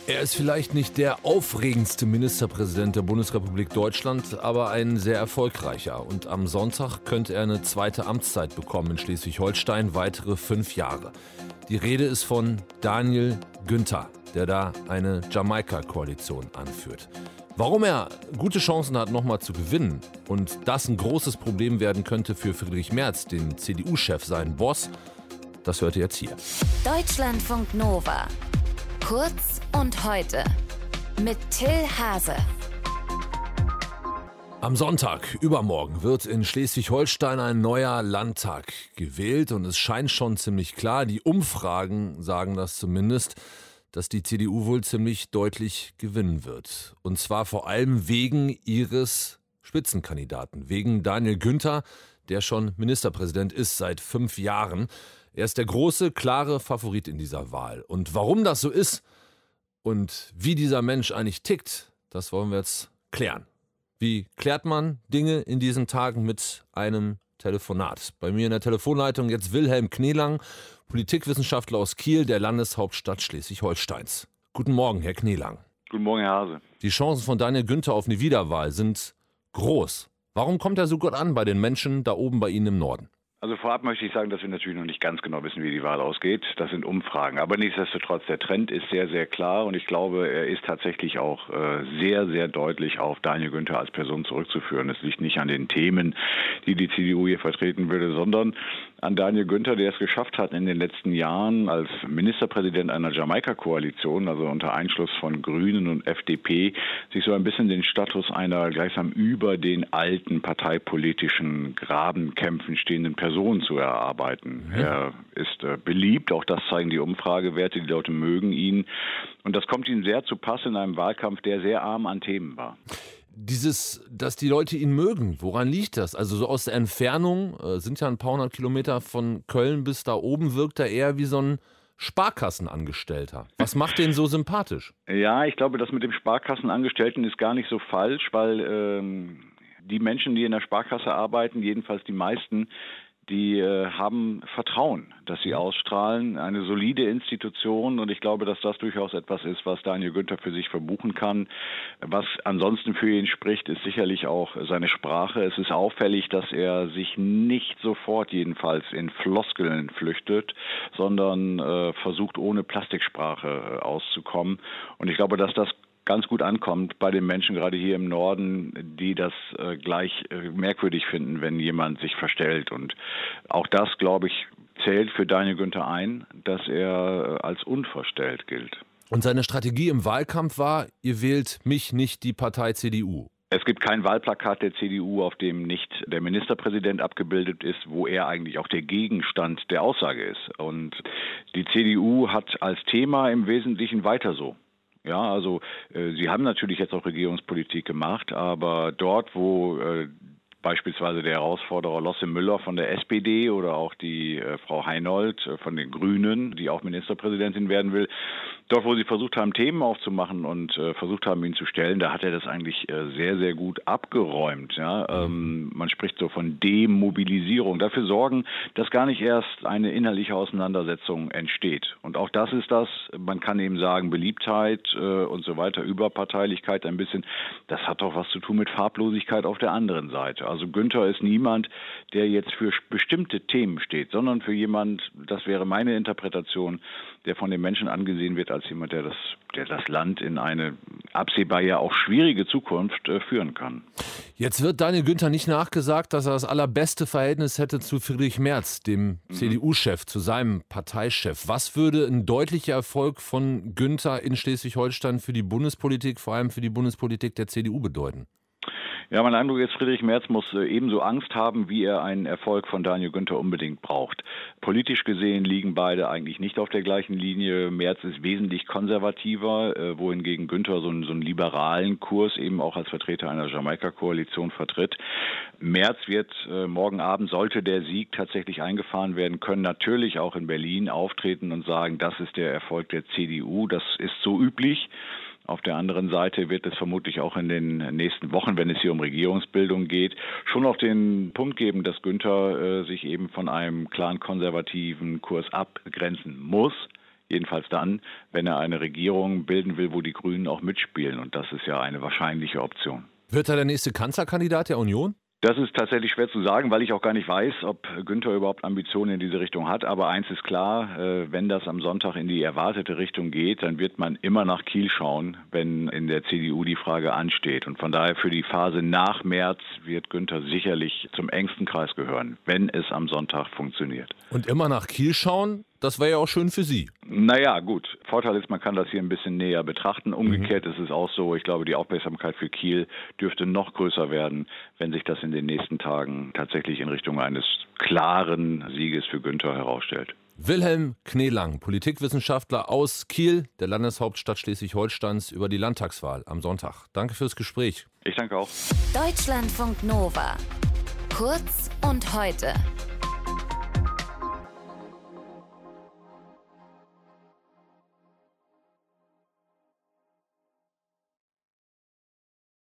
Er ist vielleicht nicht der aufregendste Ministerpräsident der Bundesrepublik Deutschland, aber ein sehr erfolgreicher. Und am Sonntag könnte er eine zweite Amtszeit bekommen in Schleswig-Holstein, weitere 5 Jahre. Die Rede ist von Daniel Günther, der da eine Jamaika-Koalition anführt. Warum er gute Chancen hat, nochmal zu gewinnen und das ein großes Problem werden könnte für Friedrich Merz, den CDU-Chef, seinen Boss, das hört ihr jetzt hier. Deutschlandfunk Nova. Kurz und heute mit Till Hase. Am Sonntag, übermorgen, wird in Schleswig-Holstein ein neuer Landtag gewählt und es scheint schon ziemlich klar, die Umfragen sagen das zumindest, dass die CDU wohl ziemlich deutlich gewinnen wird. Und zwar vor allem wegen ihres Spitzenkandidaten, wegen Daniel Günther, der schon Ministerpräsident ist seit 5 Jahren. Er ist der große, klare Favorit in dieser Wahl. Und warum das so ist und wie dieser Mensch eigentlich tickt, das wollen wir jetzt klären. Wie klärt man Dinge in diesen Tagen mit einem Telefonat? Bei mir in der Telefonleitung jetzt Wilhelm Kneelang, Politikwissenschaftler aus Kiel, der Landeshauptstadt Schleswig-Holsteins. Guten Morgen, Herr Kneelang. Guten Morgen, Herr Hase. Die Chancen von Daniel Günther auf eine Wiederwahl sind groß. Warum kommt er so gut an bei den Menschen da oben bei Ihnen im Norden? Also vorab möchte ich sagen, dass wir natürlich noch nicht ganz genau wissen, wie die Wahl ausgeht. Das sind Umfragen. Aber nichtsdestotrotz, der Trend ist sehr, sehr klar. Und ich glaube, er ist tatsächlich auch sehr, sehr deutlich auf Daniel Günther als Person zurückzuführen. Es liegt nicht an den Themen, die die CDU hier vertreten würde, sondern an Daniel Günther, der es geschafft hat, in den letzten Jahren als Ministerpräsident einer Jamaika-Koalition, also unter Einschluss von Grünen und FDP, sich so ein bisschen den Status einer gleichsam über den alten parteipolitischen Grabenkämpfen stehenden Person zu erarbeiten. Er ist beliebt, auch das zeigen die Umfragewerte, die Leute mögen ihn. Und das kommt ihm sehr zu Pass in einem Wahlkampf, der sehr arm an Themen war. Dass die Leute ihn mögen, woran liegt das? Also so aus der Entfernung, sind ja ein paar hundert Kilometer von Köln bis da oben, wirkt er eher wie so ein Sparkassenangestellter. Was macht den so sympathisch? Ja, ich glaube, das mit dem Sparkassenangestellten ist gar nicht so falsch, weil die Menschen, die in der Sparkasse arbeiten, jedenfalls die meisten, die haben Vertrauen, dass sie ausstrahlen, eine solide Institution, und ich glaube, dass das durchaus etwas ist, was Daniel Günther für sich verbuchen kann. Was ansonsten für ihn spricht, ist sicherlich auch seine Sprache. Es ist auffällig, dass er sich nicht sofort jedenfalls in Floskeln flüchtet, sondern versucht, ohne Plastiksprache auszukommen. Und ich glaube, dass das ganz gut ankommt bei den Menschen, gerade hier im Norden, die das gleich merkwürdig finden, wenn jemand sich verstellt. Und auch das, glaube ich, zählt für Daniel Günther ein, dass er als unverstellt gilt. Und seine Strategie im Wahlkampf war, ihr wählt mich, nicht die Partei CDU. Es gibt kein Wahlplakat der CDU, auf dem nicht der Ministerpräsident abgebildet ist, wo er eigentlich auch der Gegenstand der Aussage ist. Und die CDU hat als Thema im Wesentlichen weiter so. Ja, also sie haben natürlich jetzt auch Regierungspolitik gemacht, aber dort, wo beispielsweise der Herausforderer Losse Müller von der SPD oder auch die Frau Heinold von den Grünen, die auch Ministerpräsidentin werden will, dort, wo sie versucht haben, Themen aufzumachen und versucht haben, ihn zu stellen, da hat er das eigentlich sehr, sehr gut abgeräumt. Ja? Man spricht so von Demobilisierung. Dafür sorgen, dass gar nicht erst eine innerliche Auseinandersetzung entsteht. Und auch das ist das, man kann eben sagen, Beliebtheit und so weiter, Überparteilichkeit ein bisschen, das hat doch was zu tun mit Farblosigkeit auf der anderen Seite. Also Günther ist niemand, der jetzt für bestimmte Themen steht, sondern für jemand, das wäre meine Interpretation, der von den Menschen angesehen wird als jemand, der das Land in eine absehbar ja auch schwierige Zukunft führen kann. Jetzt wird Daniel Günther nicht nachgesagt, dass er das allerbeste Verhältnis hätte zu Friedrich Merz, dem CDU-Chef, zu seinem Parteichef. Was würde ein deutlicher Erfolg von Günther in Schleswig-Holstein für die Bundespolitik, vor allem für die Bundespolitik der CDU bedeuten? Ja, mein Eindruck ist, Friedrich Merz muss ebenso Angst haben, wie er einen Erfolg von Daniel Günther unbedingt braucht. Politisch gesehen liegen beide eigentlich nicht auf der gleichen Linie. Merz ist wesentlich konservativer, wohingegen Günther so einen liberalen Kurs eben auch als Vertreter einer Jamaika-Koalition vertritt. Merz wird morgen Abend, sollte der Sieg tatsächlich eingefahren werden können, natürlich auch in Berlin auftreten und sagen, das ist der Erfolg der CDU. Das ist so üblich. Auf der anderen Seite wird es vermutlich auch in den nächsten Wochen, wenn es hier um Regierungsbildung geht, schon auf den Punkt geben, dass Günther sich eben von einem klaren konservativen Kurs abgrenzen muss. Jedenfalls dann, wenn er eine Regierung bilden will, wo die Grünen auch mitspielen. Und das ist ja eine wahrscheinliche Option. Wird er der nächste Kanzlerkandidat der Union? Das ist tatsächlich schwer zu sagen, weil ich auch gar nicht weiß, ob Günther überhaupt Ambitionen in diese Richtung hat. Aber eins ist klar, wenn das am Sonntag in die erwartete Richtung geht, dann wird man immer nach Kiel schauen, wenn in der CDU die Frage ansteht. Und von daher für die Phase nach März wird Günther sicherlich zum engsten Kreis gehören, wenn es am Sonntag funktioniert. Und immer nach Kiel schauen? Das wäre ja auch schön für Sie. Naja, gut. Vorteil ist, man kann das hier ein bisschen näher betrachten. Umgekehrt ist es auch so. Ich glaube, die Aufmerksamkeit für Kiel dürfte noch größer werden, wenn sich das in den nächsten Tagen tatsächlich in Richtung eines klaren Sieges für Günther herausstellt. Wilhelm Kneelang, Politikwissenschaftler aus Kiel, der Landeshauptstadt Schleswig-Holsteins, über die Landtagswahl am Sonntag. Danke fürs Gespräch. Ich danke auch. Deutschlandfunk Nova. Kurz und heute.